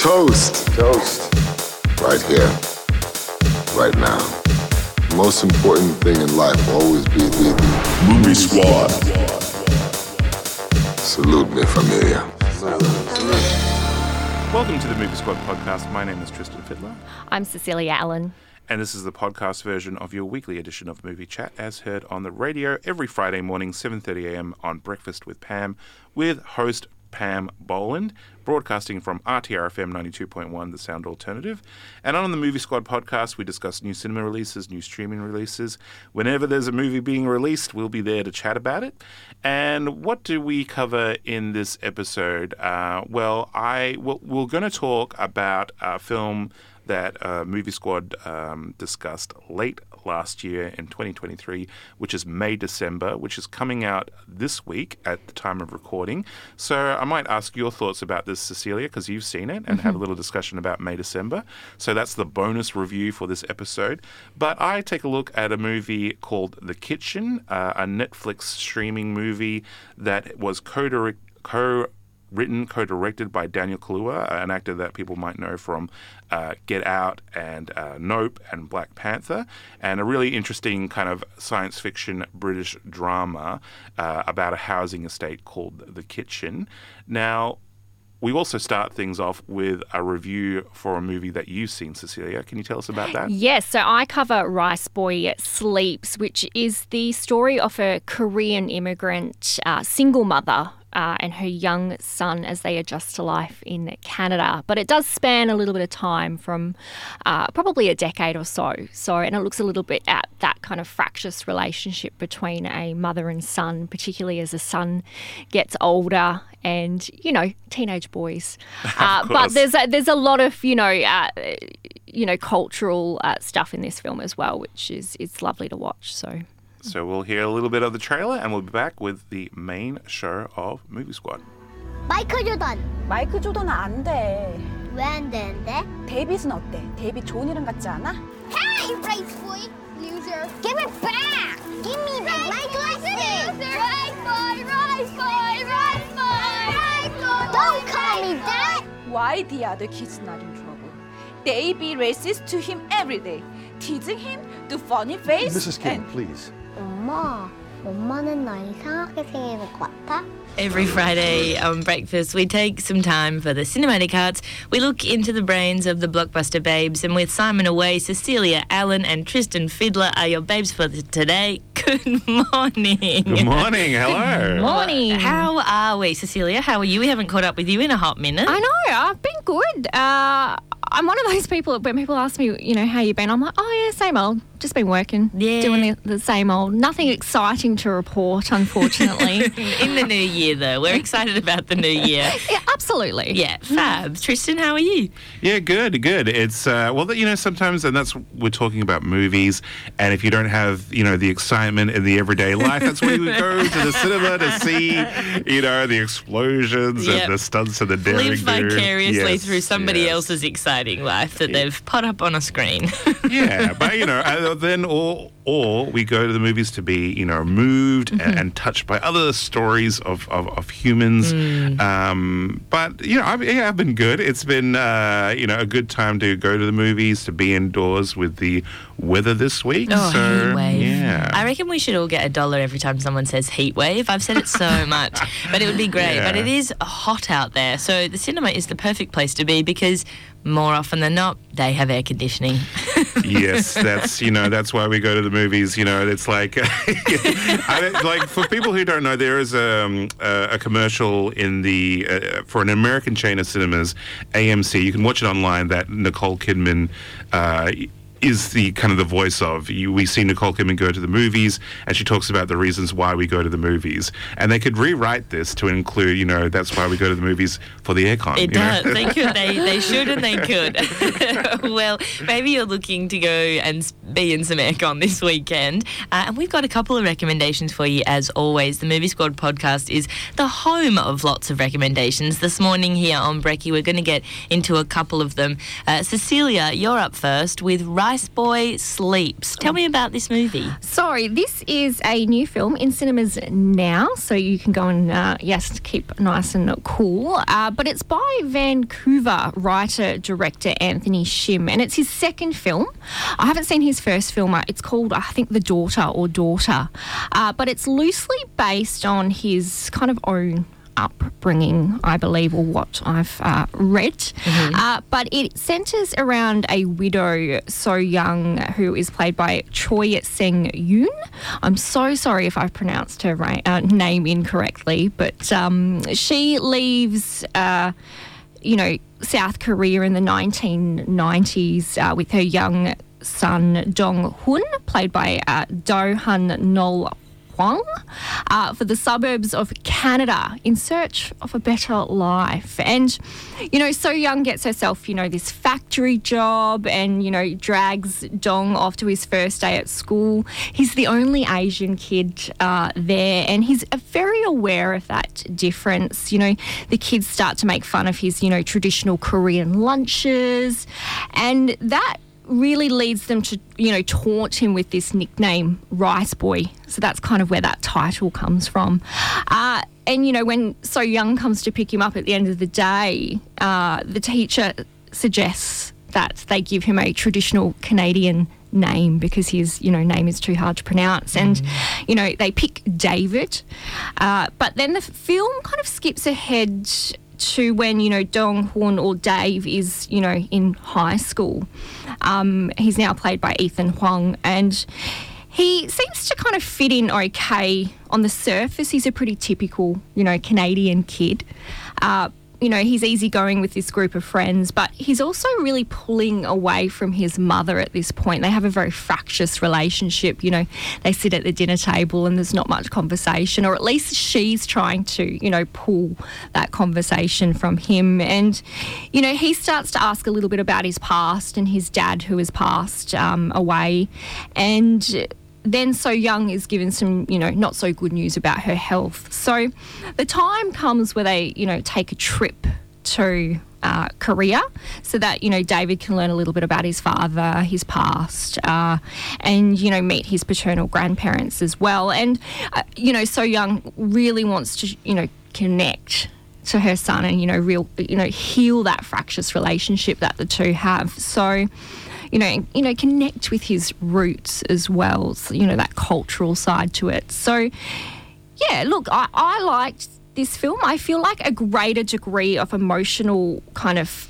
Toast. Toast. Right here. Right now. The most important thing in life will always be the Movie Squad. Salute me, familia. Welcome to the Movie Squad podcast. My name is Tristan Fiddler. I'm Cecilia Allen. And this is the podcast version of your weekly edition of Movie Chat, as heard on the radio every Friday morning, 7:30 a.m. on Breakfast with Pam, with host Pam Boland, broadcasting from RTRFM 92.1, the Sound Alternative. And on the Movie Squad podcast, we discuss new cinema releases, new streaming releases. Whenever there's a movie being released, we'll be there to chat about it. And what do we cover in this episode? We're going to talk about a film that Movie Squad discussed late last year in 2023, which is May December, which is coming out this week at the time of recording. So I might ask your thoughts about this, Cecilia, because you've seen it, and have a little discussion about May December. So that's the bonus review for this episode. But I take a look at a movie called The Kitchen, a Netflix streaming movie that was co-directed by Daniel Kaluuya, an actor that people might know from Get Out and Nope and Black Panther, and a really interesting kind of science fiction British drama about a housing estate called The Kitchen. Now, we also start things off with a review for a movie that you've seen, Cecilia. Can you tell us about that? Yes, so I cover Rice Boy Sleeps, which is the story of a Korean immigrant single mother and her young son as they adjust to life in Canada. But it does span a little bit of time from probably a decade or so. And it looks a little bit at that kind of fractious relationship between a mother and son, particularly as the son gets older and, teenage boys. But there's a lot of, cultural stuff in this film as well, which it's lovely to watch. So we'll hear a little bit of the trailer, and we'll be back with the main show of Movie Squad. 마이클 조던. 마이클 조던은 안 돼. 왜 안 되는데? 데이빗은 어때? 데이빗 좋은 이름 같지 않아? Hey, Rice Boy, loser! Give it back! Give me back my glasses! Rice Boy, Rice Boy, Rice Boy, Rice Boy! Don't call me that! Why the other kid's not in trouble? They be racist to him every day, teasing him, do funny face. Mrs. Kim, please. 엄마는 나 이상하게 생긴 것 같아? Every Friday on Breakfast, we take some time for the Cinematic Arts. We look into the brains of the blockbuster babes, and with Simon away, Cecilia Allen and Tristan Fiddler are your babes for today. Good morning. Good morning. Hello. Good morning. How are we, Cecilia? How are you? We haven't caught up with you in a hot minute. I know. I've been good. I'm one of those people, when people ask me, how you been, I'm like, oh, yeah, same old. Just been working, doing the same old. Nothing exciting to report, unfortunately. In the new year, though. We're excited about the new year. Yeah, absolutely. Yeah, fab. Tristan, how are you? Yeah, good. It's, sometimes, and that's, we're talking about movies, and if you don't have, the excitement in the everyday life, that's where you would go to the cinema to see, the explosions and the stunts and the daring Live vicariously through somebody else's exciting life that they've put up on a screen. Yeah, but, then or we go to the movies to be, moved and touched by other stories of humans. But, I've been good. It's been, a good time to go to the movies, to be indoors with the weather this week. Oh, so, heat wave. Yeah. I reckon we should all get $1 every time someone says heat wave. I've said it so much, but it would be great. Yeah. But it is hot out there. So the cinema is the perfect place to be because more often than not, they have air conditioning. Yes, that's why we go to the movies. It's like, for people who don't know, there is a commercial in for an American chain of cinemas, AMC. You can watch it online. That Nicole Kidman is the kind of the voice of. We see Nicole Kidman go to the movies, and she talks about the reasons why we go to the movies. And they could rewrite this to include, that's why we go to the movies for the aircon. It does. They could. They should and they could. Well, maybe you're looking to go and be in some aircon this weekend. And we've got a couple of recommendations for you, as always. The Movie Squad podcast is the home of lots of recommendations. This morning here on Brekkie, we're going to get into a couple of them. Cecilia, you're up first with Rice Rice Boy Sleeps. Tell me about this movie. So this is a new film in cinemas now, so you can go and, keep nice and cool. But it's by Vancouver writer-director Anthony Shim, and it's his second film. I haven't seen his first film. It's called, I think, The Daughter. But it's loosely based on his kind of own upbringing, I believe, or what I've read. But it centres around a widow, So Young, who is played by Choi Seng-yoon. I'm so sorry if I've pronounced her name incorrectly, but she leaves, South Korea in the 1990s with her young son Dong-hun, played by Do-han-nol Hwang, for the suburbs of Canada in search of a better life. And, So Young gets herself, this factory job and, drags Dong off to his first day at school. He's the only Asian kid there, and he's very aware of that difference. The kids start to make fun of his, traditional Korean lunches, and that really leads them to, taunt him with this nickname, Rice Boy. So that's kind of where that title comes from. And, when So Young comes to pick him up at the end of the day, the teacher suggests that they give him a traditional Canadian name because his, name is too hard to pronounce. And, they pick David. But then the film kind of skips ahead to when, Dong-hun or Dave is, in high school. He's now played by Ethan Hwang, and he seems to kind of fit in okay on the surface. He's a pretty typical, Canadian kid. He's easygoing with this group of friends, but he's also really pulling away from his mother at this point. They have a very fractious relationship. They sit at the dinner table and there's not much conversation, or at least she's trying to, pull that conversation from him. And, he starts to ask a little bit about his past and his dad who has passed away. And then So Young is given some, not so good news about her health. So the time comes where they, take a trip to Korea so that, David can learn a little bit about his father, his past, and, meet his paternal grandparents as well. And, So Young really wants to, connect to her son and, heal that fractious relationship that the two have. So connect with his roots as well, so, that cultural side to it. So, yeah, look, I liked this film. I feel like a greater degree of emotional kind of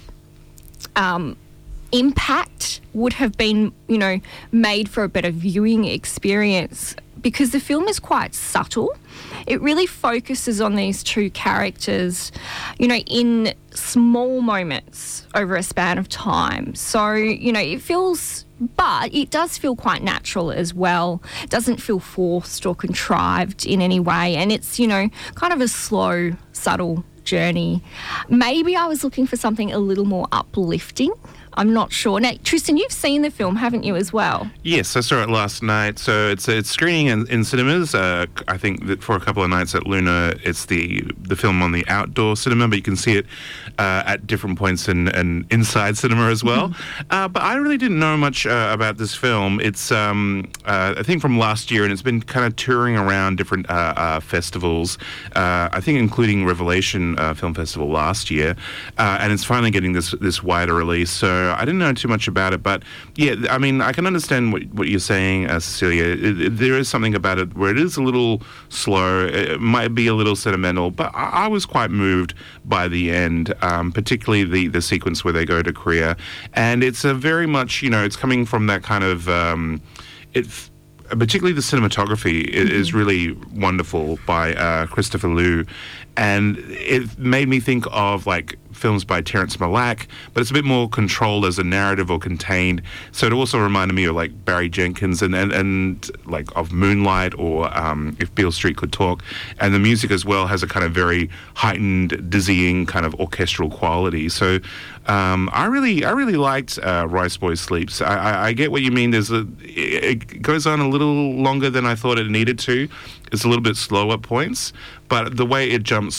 impact would have been, made for a better viewing experience because the film is quite subtle. It really focuses on these two characters, in small moments over a span of time. So, but it does feel quite natural as well. It doesn't feel forced or contrived in any way. And it's, kind of a slow, subtle journey. Maybe I was looking for something a little more uplifting. I'm not sure. Now, Tristan, you've seen the film, haven't you, as well? Yes, I saw it last night. So it's screening in cinemas. I think that for a couple of nights at Luna, it's the film on the outdoor cinema, but you can see it at different points in inside cinema as well. But I really didn't know much about this film. It's, I think, from last year, and it's been kind of touring around different festivals, I think including Revelation Film Festival last year, and it's finally getting this wider release. So I didn't know too much about it, but yeah, I mean, I can understand what you're saying, Cecilia. There is something about it where it is a little slow. It might be a little sentimental, but I was quite moved by the end, particularly the sequence where they go to Korea. And it's a very much, it's coming from that kind of, particularly the cinematography is really wonderful by Christopher Liu. And it made me think of like films by Terrence Malick, but it's a bit more controlled as a narrative or contained. So it also reminded me of like Barry Jenkins and like of Moonlight or If Beale Street Could Talk. And the music as well has a kind of very heightened, dizzying kind of orchestral quality. So I really liked Rice Boy Sleeps. I get what you mean. It goes on a little longer than I thought it needed to. It's a little bit slow at points, but the way it jumps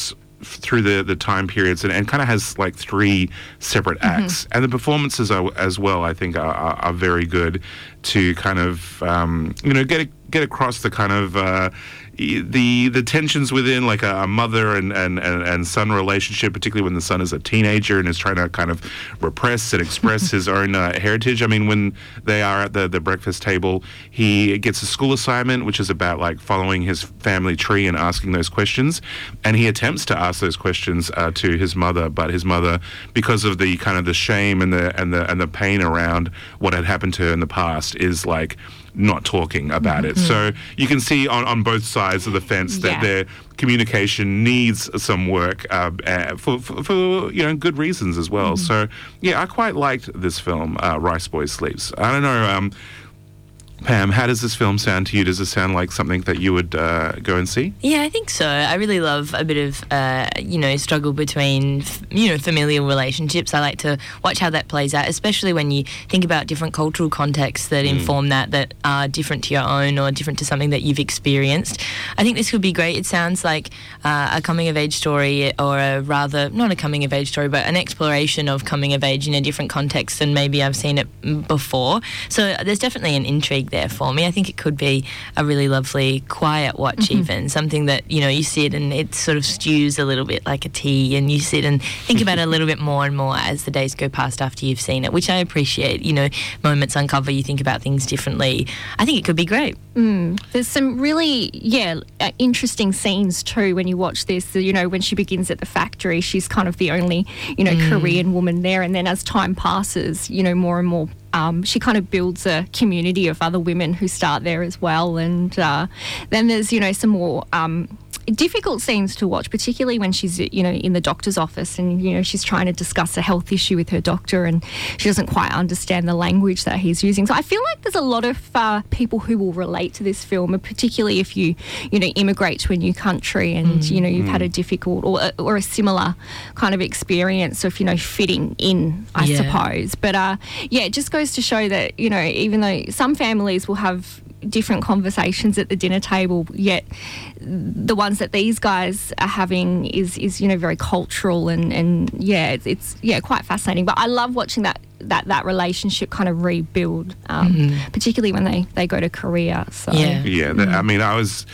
through the time periods and kind of has like 3 separate acts. And the performances as well, I think, are very good to kind of, get across the kind of the tensions within like a mother and son relationship, particularly when the son is a teenager and is trying to kind of repress and express his own heritage. I mean, when they are at the breakfast table, he gets a school assignment, which is about like following his family tree and asking those questions. And he attempts to ask those questions to his mother, but his mother, because of the kind of the shame and the pain around what had happened to her in the past, is like not talking about it. So you can see on both sides of the fence that their communication needs some work for good reasons as well. So yeah, I quite liked this film, Rice Boy Sleeps. I don't know, Pam, how does this film sound to you? Does it sound like something that you would go and see? Yeah, I think so. I really love a bit of, struggle between, familial relationships. I like to watch how that plays out, especially when you think about different cultural contexts that inform that are different to your own or different to something that you've experienced. I think this would be great. It sounds like a coming-of-age story, or not a coming-of-age story, but an exploration of coming-of-age in a different context than maybe I've seen it before. So there's definitely an intrigue there for me. I think it could be a really lovely, quiet watch even, something that, you sit and it sort of stews a little bit like a tea, and you sit and think about it a little bit more and more as the days go past after you've seen it, which I appreciate. Moments uncover, you think about things differently. I think it could be great. There's some really, interesting scenes too when you watch this. When she begins at the factory, she's kind of the only, Korean woman there, and then as time passes, more and more she kind of builds a community of other women who start there as well. And then there's, some more difficult scenes to watch, particularly when she's, in the doctor's office and, she's trying to discuss a health issue with her doctor and she doesn't quite understand the language that he's using. So I feel like there's a lot of people who will relate to this film, and particularly if you, immigrate to a new country and, you've had a difficult or a similar kind of experience of, fitting in, I suppose. But, it just goes to show that, even though some families will have different conversations at the dinner table, yet the ones that these guys are having is very cultural and it's quite fascinating. But I love watching that relationship kind of rebuild, particularly when they go to Korea. So I mean, I was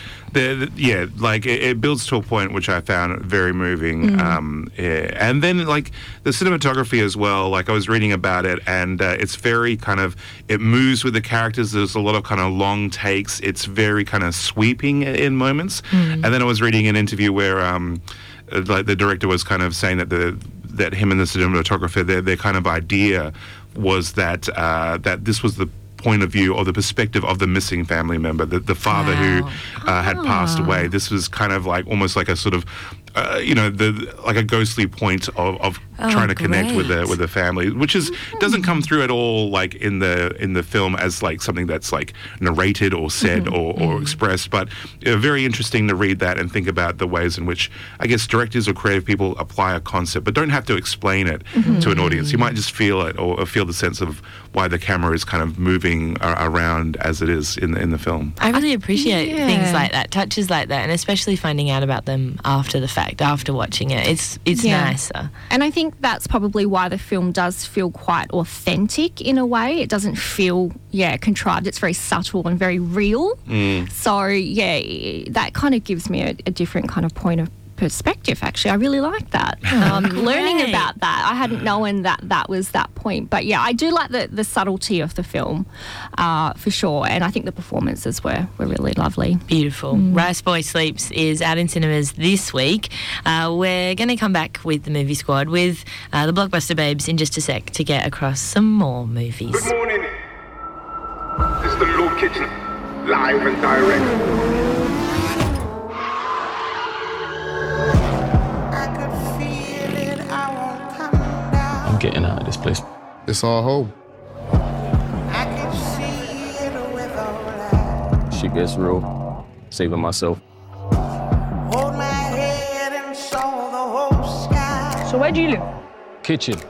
it builds to a point which I found very moving. And then like the cinematography as well, like I was reading about it, and it's very kind of, it moves with the characters. There's a lot of kind of long takes. It's very kind of sweeping in moments. And then I was reading an interview where like the director was kind of saying that him and the cinematographer, their kind of idea was that that this was the point of view or the perspective of the missing family member, the father who had passed away. This was kind of like almost like a sort of like a ghostly point of trying to connect with the family, which doesn't come through at all like in the film as like something that's like narrated or said or expressed. But very interesting to read that and think about the ways in which I guess directors or creative people apply a concept but don't have to explain it to an audience. You might just feel it or feel the sense of why the camera is kind of moving around as it is in the film. I really appreciate things like that, touches like that, and especially finding out about them after the fact, after watching it. It's nicer. And I think that's probably why the film does feel quite authentic in a way. It doesn't feel, contrived. It's very subtle and very real. So, that kind of gives me a different kind of point of perspective, actually. I really like that. Learning about that. I hadn't known that was that point. But, I do like the subtlety of the film, for sure. And I think the performances were really lovely. Beautiful. Rice Boy Sleeps is out in cinemas this week. We're going to come back with the Movie Squad with the Blockbuster Babes in just a sec to get across some more movies. Good morning. This is the Lou Kitchen, live and direct. I'm getting out of this place. It's our home. Shit gets real. Saving myself. Hold my head and saw the whole sky. So where do you live? Kitchen.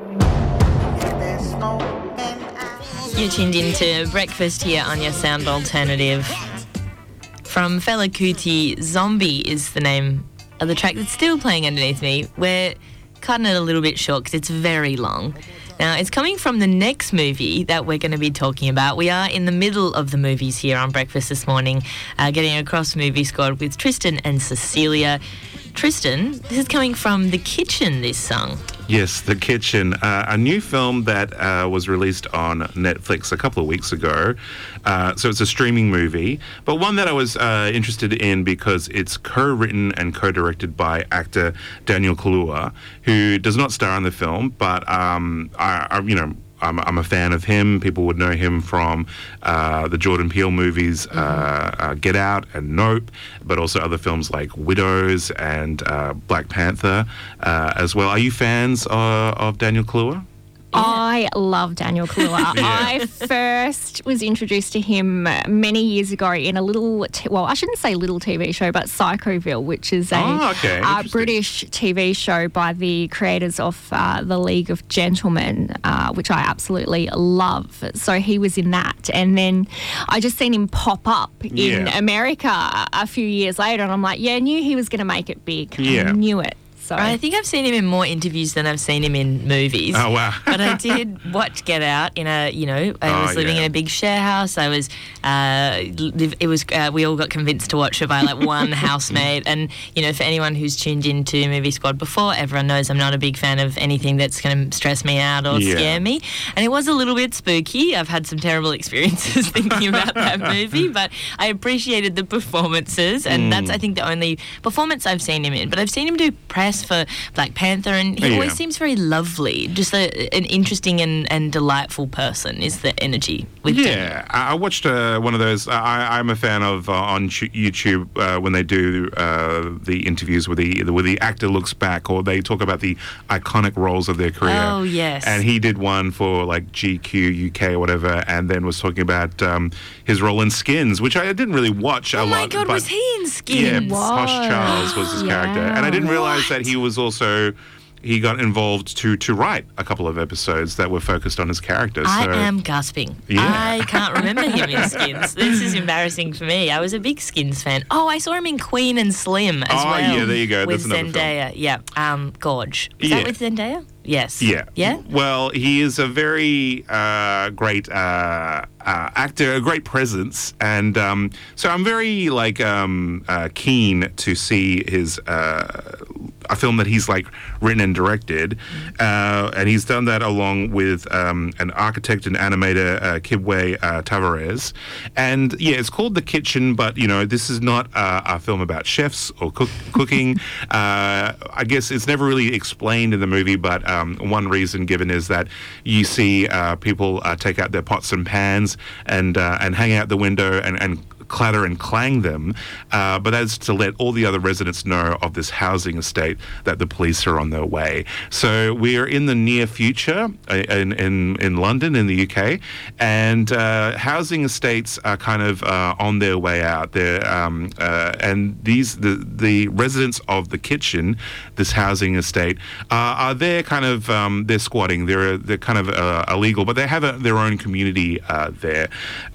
You're tuned into Breakfast here on your sound alternative. From Fela Kuti, Zombie is the name the track that's still playing underneath me, we're cutting it a little bit short because it's very long. Now, it's coming from the next movie that we're going to be talking about. We are in the middle of the movies here on Breakfast this morning, getting across Movie Squad with Tristan and Cecilia. Tristan, this is coming from The Kitchen, this song. Yes, The Kitchen, a new film that was released on Netflix a couple of weeks ago. So it's a streaming movie, but one that I was interested in because it's co-written and co-directed by actor Daniel Kaluuya, who does not star in the film, but I'm a fan of him. People would know him from the Jordan Peele movies, Get Out and Nope, but also other films like Widows and Black Panther as well. Are you fans of Daniel Kaluuya? I love Daniel Kaluuya. I first was introduced to him many years ago in a little, I shouldn't say little TV show, but Psychoville, which is a British TV show by the creators of The League of Gentlemen, which I absolutely love. So he was in that. And then I just seen him pop up in America a few years later, and I'm like, I knew he was going to make it big. I knew it. So. I think I've seen him in more interviews than I've seen him in movies. Oh, wow. But I did watch Get Out in I was living in a big share house. I was, we all got convinced to watch it by like one housemate. And, for anyone who's tuned into Movie Squad before, everyone knows I'm not a big fan of anything that's going to stress me out or scare me. And it was a little bit spooky. I've had some terrible experiences thinking about that movie, but I appreciated the performances. And that's, I think, the only performance I've seen him in. But I've seen him do press for Black Panther, and he always seems very lovely. Just an interesting and delightful person is the energy with him. I watched one of those. I'm a fan of on YouTube when they do the interviews where the actor looks back or they talk about the iconic roles of their career. Oh, yes. And he did one for like GQ UK or whatever, and then was talking about his role in Skins, which I didn't really watch a lot. Oh my God, was he in Skins? Yeah, Posh Charles was his character, and I didn't realise that he was also. He got involved to write a couple of episodes that were focused on his character. I am gasping. Yeah. I can't remember him in Skins. This is embarrassing for me. I was a big Skins fan. Oh, I saw him in Queen and Slim as well. Oh, yeah, there you go. With That's another Zendaya. film. Yeah. Gorge. Is that with Zendaya? Yes. Yeah. Yeah? Well, he is a very great actor, a great presence, and so I'm very keen to see his a film that he's written and directed, and he's done that along with an architect and animator, Kibwe Tavares, and it's called The Kitchen, but this is not a film about chefs or cooking. I guess it's never really explained in the movie, but one reason given is that you see people take out their pots and pans and hang out the window and clatter and clang them, but that's to let all the other residents know of this housing estate that the police are on their way. So we are in the near future in London, in the UK, and housing estates are kind of on their way out there, and the residents of The Kitchen, this housing estate, are there kind of they're squatting. They're kind of illegal, but they have their own community there,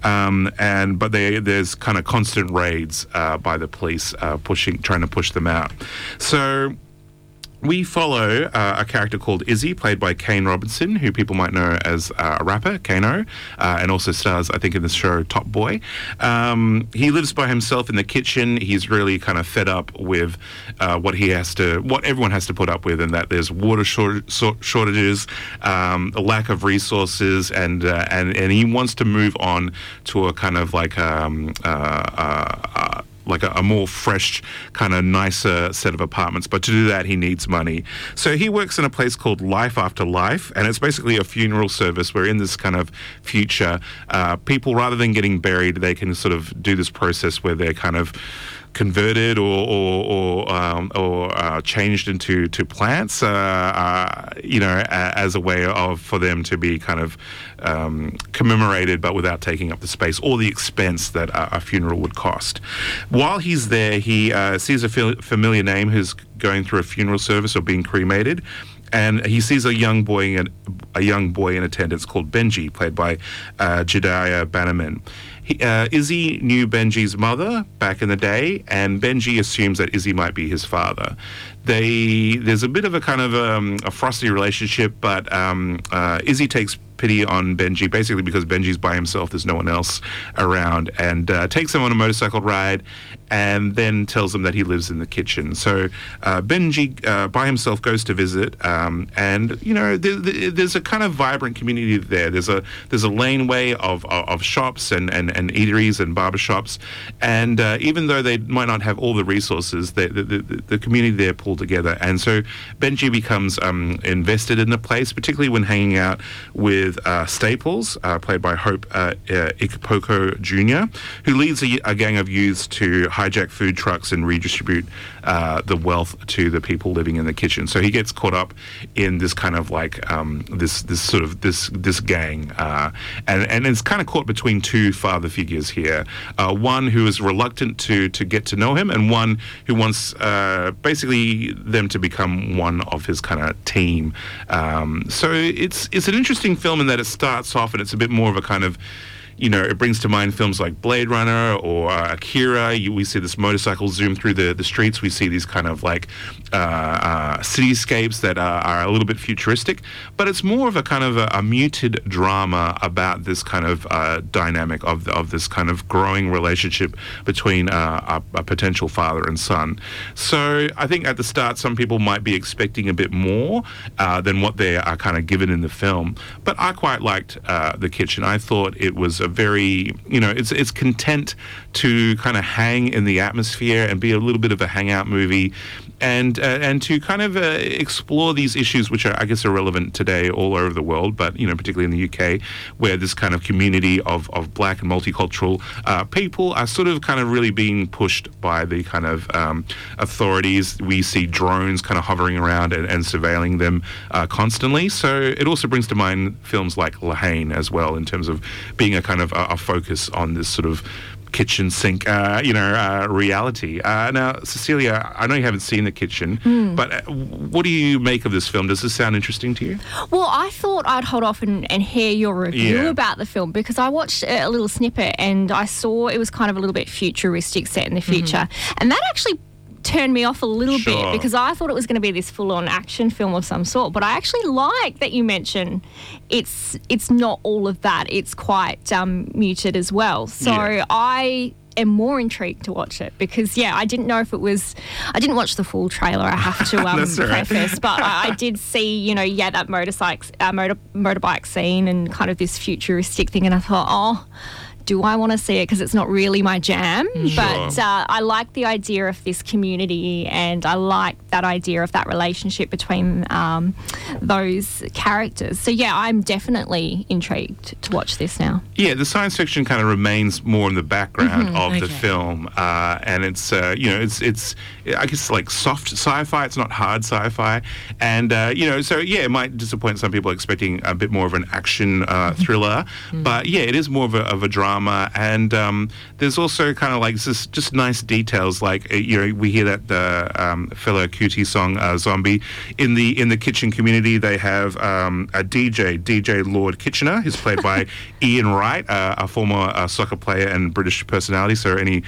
but there's kind of constant raids by the police trying to push them out. So we follow a character called Izzy, played by Kane Robinson, who people might know as a rapper, Kano, and also stars, I think, in the show Top Boy. He lives by himself in the kitchen. He's really kind of fed up with what everyone has to put up with, and that there's water shortages, a lack of resources, and he wants to move on to a kind of a more fresh, kind of nicer set of apartments. But to do that, he needs money. So he works in a place called Life After Life, and it's basically a funeral service where in this kind of future, people, rather than getting buried, they can sort of do this process where they're kind of converted or changed into plants, as a way for them to be kind of commemorated, but without taking up the space or the expense that a funeral would cost. While he's there, he sees a familiar name who's going through a funeral service or being cremated. And he sees a young boy in attendance called Benji, played by Jedediah Bannerman. Izzy knew Benji's mother back in the day, and Benji assumes that Izzy might be his father. There's a bit of a kind of a frosty relationship, but Izzy takes pity on Benji, basically because Benji's by himself, there's no one else around, and takes him on a motorcycle ride, and then tells him that he lives in the kitchen. So Benji, by himself, goes to visit, and there's a kind of vibrant community there. There's a laneway of shops and eateries and barbershops, and even though they might not have all the resources, the community there pull together, and so Benji becomes invested in the place, particularly when hanging out with Staples, played by Hope Ikepoko Jr., who leads a gang of youths to hijack food trucks and redistribute the wealth to the people living in the kitchen. So he gets caught up in this kind of like this gang, and it's kind of caught between two father figures here. One who is reluctant to get to know him, and one who wants basically them to become one of his kind of team. So it's an interesting film in that it starts off and it's a bit more of a kind of, it brings to mind films like Blade Runner or Akira. We see this motorcycle zoom through the streets. We see these kind of like cityscapes that are a little bit futuristic, but it's more of a kind of a muted drama about this kind of dynamic of this kind of growing relationship between a potential father and son. So I think at the start, some people might be expecting a bit more than what they are kind of given in the film, but I quite liked The Kitchen. I thought it was a very, it's content to kind of hang in the atmosphere and be a little bit of a hangout movie, and to kind of explore these issues which are, I guess, are relevant today all over the world, but particularly in the UK, where this kind of community of black and multicultural people are sort of kind of really being pushed by the kind of authorities. We see drones kind of hovering around and surveilling them constantly. So it also brings to mind films like La Haine as well, in terms of being a kind of a focus on this sort of kitchen sink, reality. Now, Cecilia, I know you haven't seen The Kitchen, but what do you make of this film? Does this sound interesting to you? Well, I thought I'd hold off and hear your review about the film, because I watched a little snippet and I saw it was kind of a little bit futuristic, set in the future. And that actually turned me off a little bit, because I thought it was going to be this full-on action film of some sort. But I actually like that you mentioned it's not all of that. It's quite muted as well. So I am more intrigued to watch it, because I didn't know if it was. I didn't watch the full trailer, I have to preface, but I did see that motorbike scene and kind of this futuristic thing, and I thought, do I want to see it? Because it's not really my jam. But I like the idea of this community, and I like that idea of that relationship between those characters. So, I'm definitely intrigued to watch this now. Yeah, the science fiction kind of remains more in the background of the film. And it's, it's I guess, like soft sci-fi. It's not hard sci-fi. And, it might disappoint some people expecting a bit more of an action thriller. But, it is more of a drama. And there's also kind of like just nice details, like we hear that the Fela Kuti song "Zombie" in the kitchen community. They have a DJ Lord Kitchener, who's played by Ian Wright, a former soccer player and British personality. So any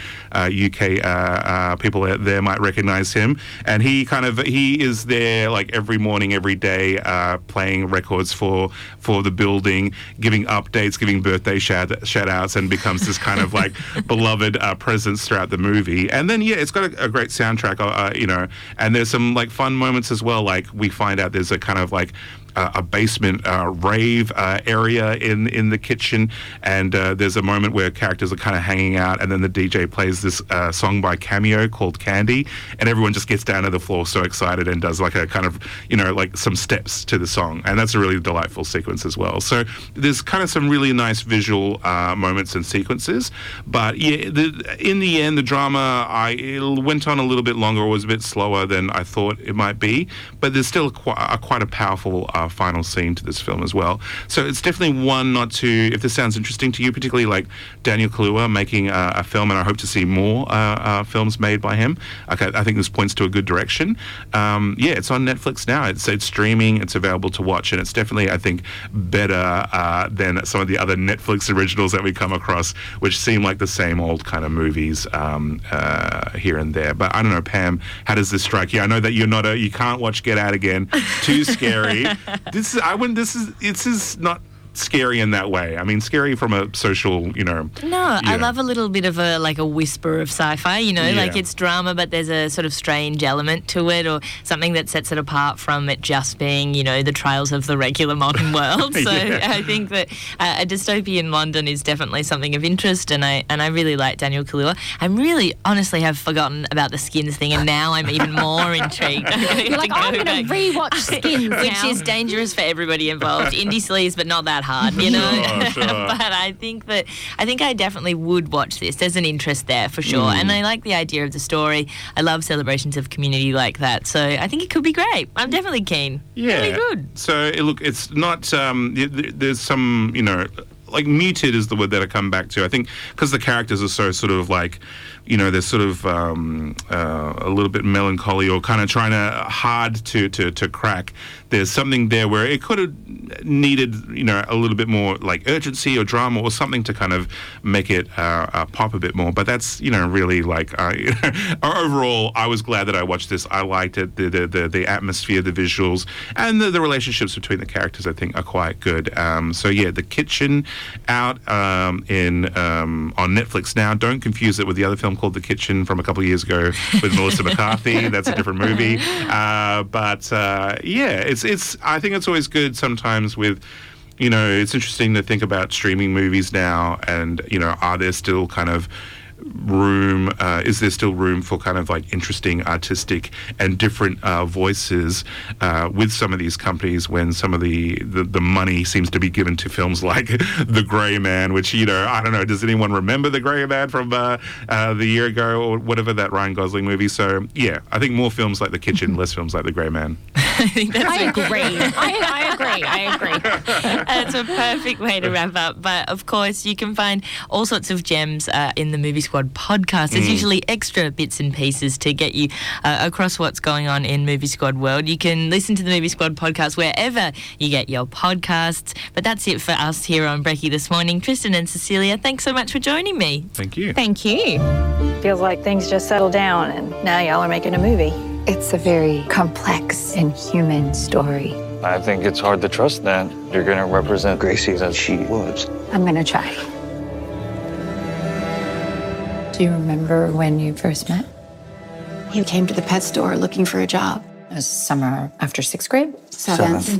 UK people there might recognize him. And he is there like every morning, every day, playing records for the building, giving updates, giving birthday shout outs, and becomes this kind of like beloved presence throughout the movie. And then it's got a great soundtrack, and there's some like fun moments as well. Like we find out there's a kind of like a basement rave area in the kitchen, and there's a moment where characters are kind of hanging out, and then the DJ plays this song by Cameo called Candy, and everyone just gets down to the floor so excited and does like a kind of like some steps to the song, and that's a really delightful sequence as well. So there's kind of some really nice visual moments and sequences, but in the end the drama it went on a little bit longer, or was a bit slower than I thought it might be, but there's still quite a powerful final scene to this film as well. So it's definitely one not to, if this sounds interesting to you, particularly like Daniel Kaluuya making a film, and I hope to see more films made by him. Okay, I think this points to a good direction. It's on Netflix now. It's streaming. It's available to watch, and it's definitely, I think, better than some of the other Netflix originals that we come across, which seem like the same old kind of movies here and there. But I don't know, Pam, how does this strike you? I know that you can't watch Get Out again. Too scary. This is not scary in that way. I mean, scary from a social, I love a little bit of a whisper of sci-fi, like it's drama, but there's a sort of strange element to it, or something that sets it apart from it just being, the trials of the regular modern world. So I think that a dystopian London is definitely something of interest, and I really like Daniel Kaluuya. I really honestly have forgotten about the Skins thing, and now I'm even more intrigued. I'm going to rewatch Skins now. Which is dangerous for everybody involved. Indie sleaze, but not that hard, Sure. But I think I definitely would watch this. There's an interest there for sure, and I like the idea of the story. I love celebrations of community like that, so I think it could be great. I'm definitely keen. Yeah, really good. So look, it's not. There's some, like muted is the word that I come back to. I think because the characters are so sort of like, they're sort of a little bit melancholy, or kind of trying hard to crack. There's something there where it could have needed, a little bit more like urgency or drama or something to kind of make it pop a bit more. But that's, really like, overall, I was glad that I watched this. I liked it. The atmosphere, the visuals, and the relationships between the characters, I think, are quite good. The Kitchen, out on Netflix now. Don't confuse it with the other film called The Kitchen from a couple of years ago with Melissa McCarthy. That's a different movie. It's. I think it's always good sometimes with, it's interesting to think about streaming movies now, and are there still kind of room? Is there still room for kind of like interesting, artistic, and different voices with some of these companies when some of the money seems to be given to films like The Grey Man, which I don't know. Does anyone remember The Grey Man from the year ago or whatever, that Ryan Gosling movie? So yeah, I think more films like The Kitchen, less films like The Grey Man. I agree. I agree. That's a perfect way to wrap up. But of course, you can find all sorts of gems in the Movie Squad podcast. There's usually extra bits and pieces to get you across what's going on in Movie Squad world. You can listen to the Movie Squad podcast wherever you get your podcasts. But that's it for us here on Brekkie this morning. Tristan and Cecilia, thanks so much for joining me. Thank you. Thank you. Feels like things just settled down and now y'all are making a movie. It's a very complex and human story. I think it's hard to trust that you're going to represent Gracie as she was. I'm going to try. Do you remember when you first met? You came to the pet store looking for a job. It was summer after 6th grade? 7th.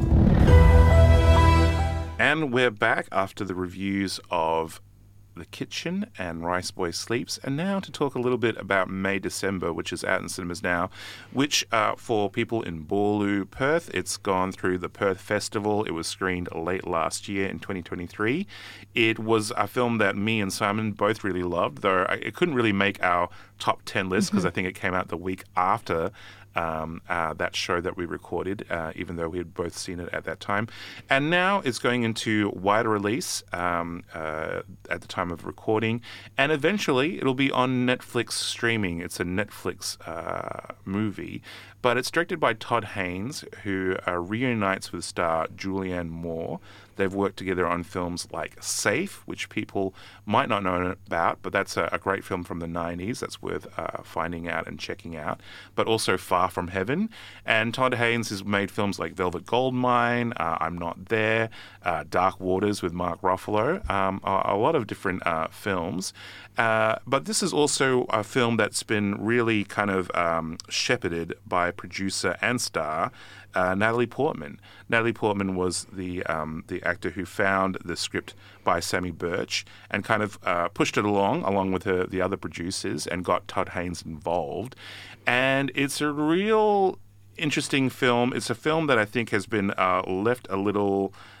And we're back after the reviews of The Kitchen and Rice Boy Sleeps, and now to talk a little bit about May December, which is out in cinemas now, which for people in Boorloo, Perth, it's gone through the Perth Festival. It was screened late last year in 2023. It was a film that me and Simon both really loved, though it couldn't really make our top 10 list because I think it came out the week after that show that we recorded, even though we had both seen it at that time. And now it's going into wider release at the time of recording, and eventually it'll be on Netflix streaming. It's a Netflix movie, but it's directed by Todd Haynes, who reunites with star Julianne Moore. They've worked together on films like Safe, which people might not know about, but that's a great film from the 90s that's worth finding out and checking out, but also Far From Heaven. And Todd Haynes has made films like Velvet Goldmine, I'm Not There, Dark Waters with Mark Ruffalo, a lot of different films. But this is also a film that's been really kind of shepherded by producer and star Natalie Portman. Natalie Portman was the actor who found the script by Sammy Birch and kind of pushed it along with the other producers, and got Todd Haynes involved. And it's a real interesting film. It's a film that I think has been left a little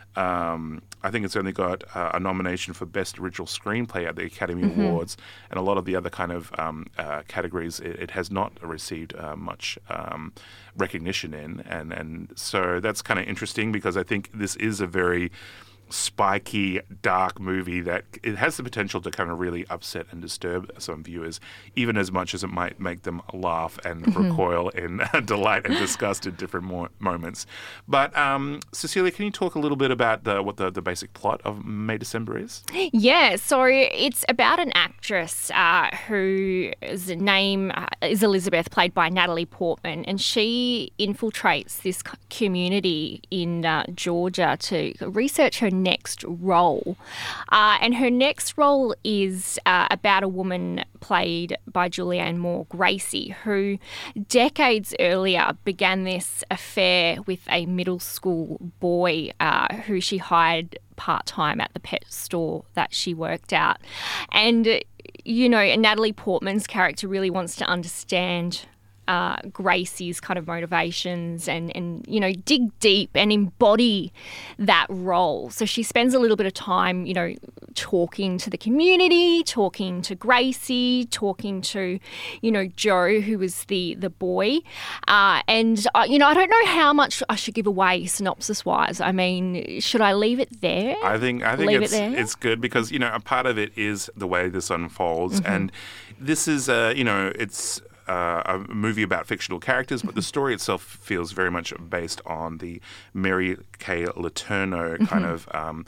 I think it's only got a nomination for Best Original Screenplay at the Academy Awards, and a lot of the other kind of categories it has not received much recognition in, and so that's kind of interesting because I think this is a very spiky, dark movie that it has the potential to kind of really upset and disturb some viewers, even as much as it might make them laugh and recoil in delight and disgust at different moments. But Cecilia, can you talk a little bit about what the basic plot of May December is? Yeah, so it's about an actress whose name is Elizabeth, played by Natalie Portman, and she infiltrates this community in Georgia to research her next role. And her next role is about a woman played by Julianne Moore, Gracie, who decades earlier began this affair with a middle school boy who she hired part-time at the pet store that she worked at. And, you know, Natalie Portman's character really wants to understand Gracie's kind of motivations and, you know, dig deep and embody that role. So she spends a little bit of time, you know, talking to the community, talking to Gracie, talking to, you know, Joe, who was the boy. And, you know, I don't know how much I should give away synopsis-wise. I mean, should I leave it there? I think it's good because, you know, a part of it is the way this unfolds. And this is, you know, it's a movie about fictional characters, but the story itself feels very much based on the Mary Kay Letourneau kind of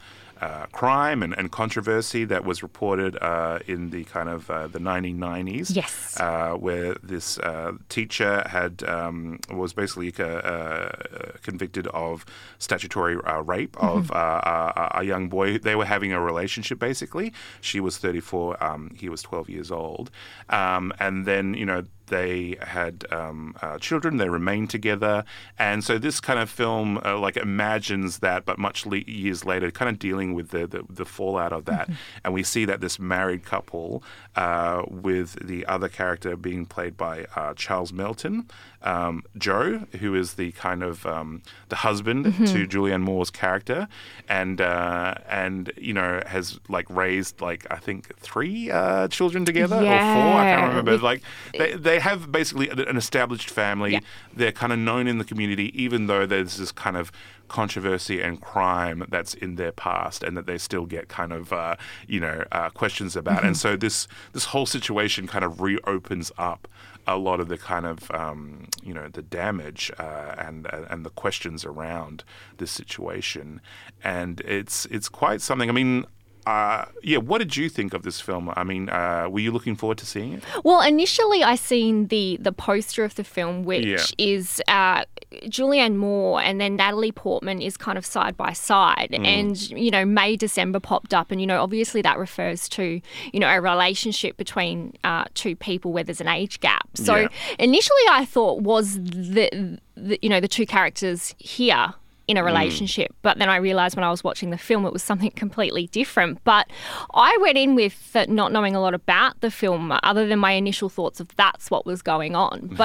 crime and controversy that was reported in the kind of the 1990s. Yes. Where this teacher was basically convicted of statutory rape of a young boy. They were having a relationship, basically. She was 34, he was 12 years old. And then, you know, they had children. They remained together, and so this kind of film like imagines that, but much years later, kind of dealing with the fallout of that. And we see that this married couple, with the other character being played by Charles Melton, Joe, who is the kind of the husband to Julianne Moore's character, and you know has like raised like I think 3 children together or 4. I can't remember. Like they have basically an established family. They're kind of known in the community, even though there's this kind of controversy and crime that's in their past and that they still get kind of, questions about. And so this whole situation kind of reopens up a lot of the kind of, the damage and the questions around this situation. And it's quite something. I mean, what did you think of this film? I mean, were you looking forward to seeing it? Well, initially I seen the poster of the film, which is Julianne Moore and then Natalie Portman is kind of side by side. And, you know, May December popped up and, you know, obviously that refers to, you know, a relationship between 2 people where there's an age gap. So initially I thought was the 2 characters here in a relationship, but then I realised when I was watching the film it was something completely different. But I went in with not knowing a lot about the film other than my initial thoughts of that's what was going on. But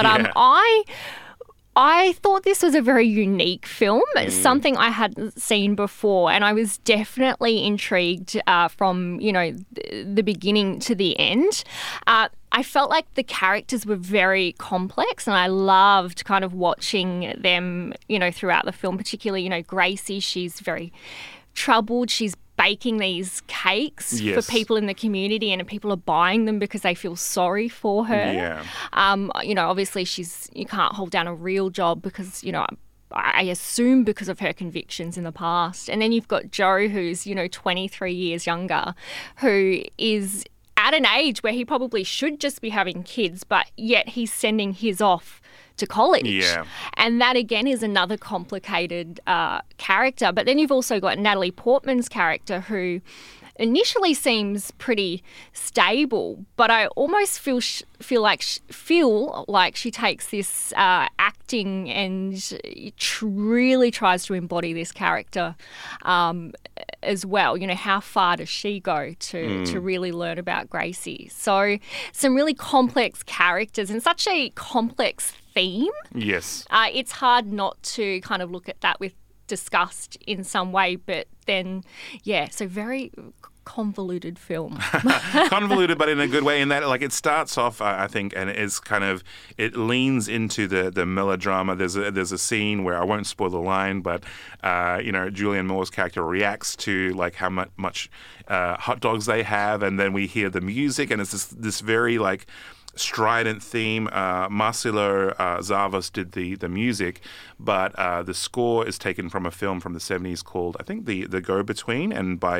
I thought this was a very unique film, something I hadn't seen before, and I was definitely intrigued from, you know, the beginning to the end. I felt like the characters were very complex and I loved kind of watching them, you know, throughout the film, particularly, you know, Gracie, she's very troubled. She's baking these cakes for people in the community and people are buying them because they feel sorry for her. You know, obviously you can't hold down a real job because, you know, I assume because of her convictions in the past. And then you've got Joe, who's, you know, 23 years younger, who is at an age where he probably should just be having kids, but yet he's sending his off to college. And that, again, is another complicated character. But then you've also got Natalie Portman's character who initially seems pretty stable, but I almost feel like she takes this acting and really tries to embody this character as well. You know, how far does she go to really learn about Gracie? So some really complex characters and such a complex theme. Yes. It's hard not to kind of look at that with discussed in some way, but then, so very convoluted film. Convoluted, but in a good way, in that, like, it starts off, I think, and it leans into the melodrama. There's a scene where, I won't spoil the line, but Julianne Moore's character reacts to like how much hot dogs they have, and then we hear the music, and it's this very like strident theme. Marcelo Zavos did the music, but the score is taken from a film from the 70s called, I think, The Go-Between, and by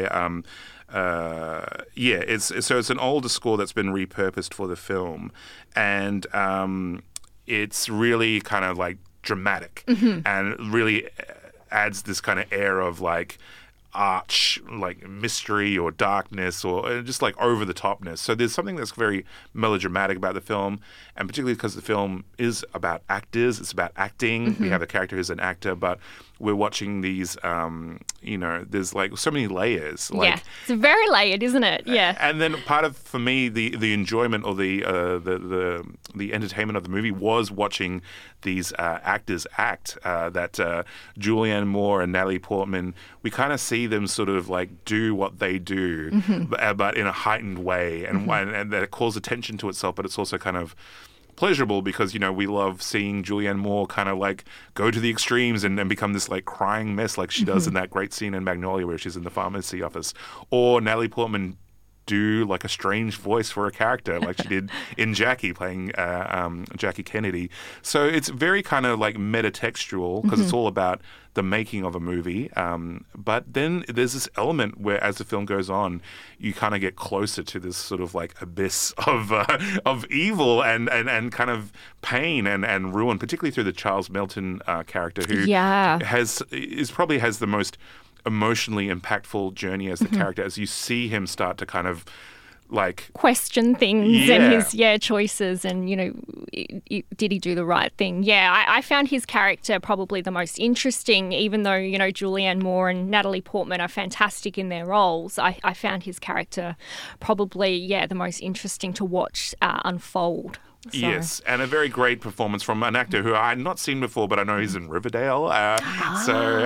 it's an older score that's been repurposed for the film, and it's really kind of like dramatic and really adds this kind of air of like arch, like mystery or darkness, or just like over the topness. So there's something that's very melodramatic about the film, and particularly because the film is about actors, it's about acting. We have a character who's an actor, but we're watching these, there's like so many layers. Like, it's very layered, isn't it? Yeah. And then part of, for me, the enjoyment or the entertainment of the movie was watching these actors act. That Julianne Moore and Natalie Portman, we kind of see them sort of like do what they do, but in a heightened way, and that it calls attention to itself, but it's also kind of pleasurable because, we love seeing Julianne Moore kind of like go to the extremes and become this like crying mess like she does in that great scene in Magnolia where she's in the pharmacy office, or Natalie Portman do like a strange voice for a character like she did in Jackie, playing Jackie Kennedy. So it's very kind of like metatextual because it's all about the making of a movie. But then there's this element where, as the film goes on, you kind of get closer to this sort of like abyss of evil and kind of pain and ruin, particularly through the Charles Melton character, who has the most emotionally impactfly journey as the character, as you see him start to kind of like question things and his choices, and did he do the right thing? I found his character probably the most interesting, even though Julianne Moore and Natalie Portman are fantastic in their roles. I found his character probably the most interesting to watch unfold. So. Yes, and a very great performance from an actor who I'd not seen before, but I know he's in Riverdale. So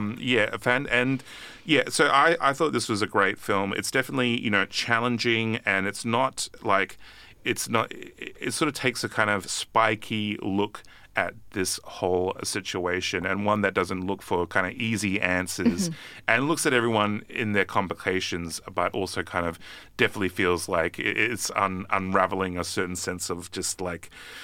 I thought this was a great film. It's definitely, challenging, and it sort of takes a kind of spiky look at this whole situation, and one that doesn't look for kind of easy answers and looks at everyone in their complications, but also kind of definitely feels like it's unraveling a certain sense of just like,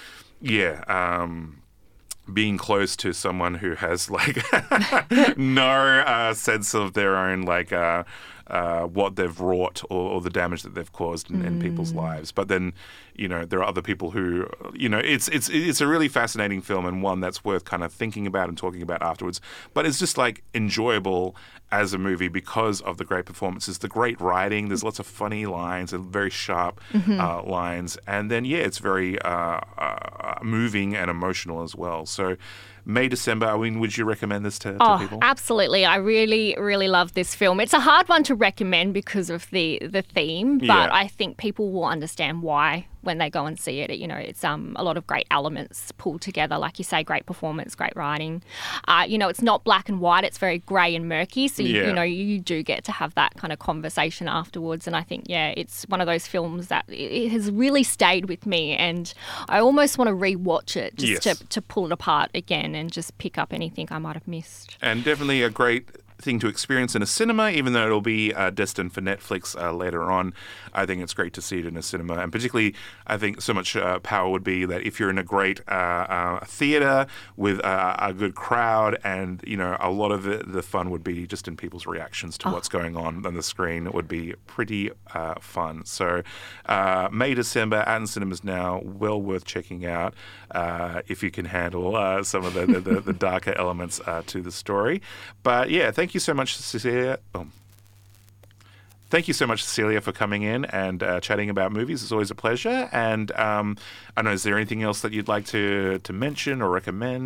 being close to someone who has like no sense of their own like what they've wrought or the damage that they've caused in people's lives. But then, there are other people who, it's a really fascinating film, and one that's worth kind of thinking about and talking about afterwards. But it's just like enjoyable as a movie because of the great performances, the great writing. There's lots of funny lines and very sharp lines. And then, it's very moving and emotional as well. So May, December, I mean, would you recommend this to people? Absolutely. I really, really love this film. It's a hard one to recommend because of the theme, but I think people will understand why when they go and see it. It's a lot of great elements pulled together. Like you say, great performance, great writing. It's not black and white. It's very grey and murky. So, you do get to have that kind of conversation afterwards. And I think, it's one of those films that it has really stayed with me. And I almost want to rewatch it just to pull it apart again and just pick up anything I might have missed. And definitely a great thing to experience in a cinema, even though it'll be destined for Netflix later on. I think it's great to see it in a cinema, and particularly I think so much power would be that if you're in a great theater with a good crowd, and a lot of the fun would be just in people's reactions to what's going on the screen. It would be pretty fun. So May, December, out in cinemas now, well worth checking out if you can handle some of the darker elements to the story. But thank you so much, Cecilia. Thank you so much, Cecilia, for coming in and chatting about movies. It's always a pleasure. And I don't know, is there anything else that you'd like to mention or recommend?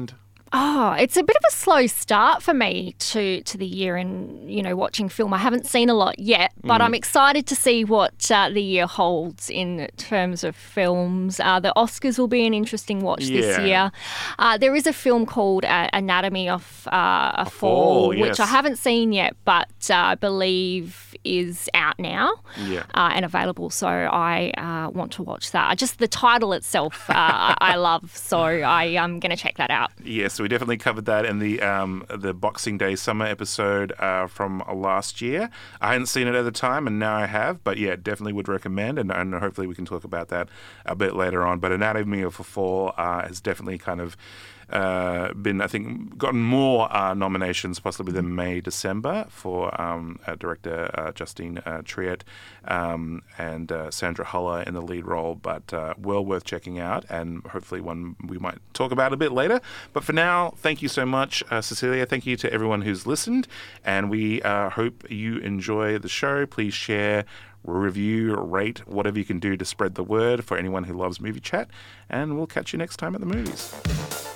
Oh, it's a bit of a slow start for me to the year and, watching film. I haven't seen a lot yet, but I'm excited to see what the year holds in terms of films. The Oscars will be an interesting watch this year. There is a film called Anatomy of a Fall, which I haven't seen yet, but I believe is out now and available. So I want to watch that. Just the title itself I love, so I am going to check that out. Yes, we definitely covered that in the Boxing Day summer episode from last year. I hadn't seen it at the time, and now I have. But yeah, definitely would recommend, and hopefully we can talk about that a bit later on. But Anatomy of a Fall has definitely kind of been, I think, gotten more nominations possibly than May, December for director Justine Triet and Sandra Huller in the lead role, but well worth checking out, and hopefully one we might talk about a bit later. But for now, thank you so much, Cecilia. Thank you to everyone who's listened, and we hope you enjoy the show. Please share, review, rate, whatever you can do to spread the word for anyone who loves Movie Chat, and we'll catch you next time at the movies.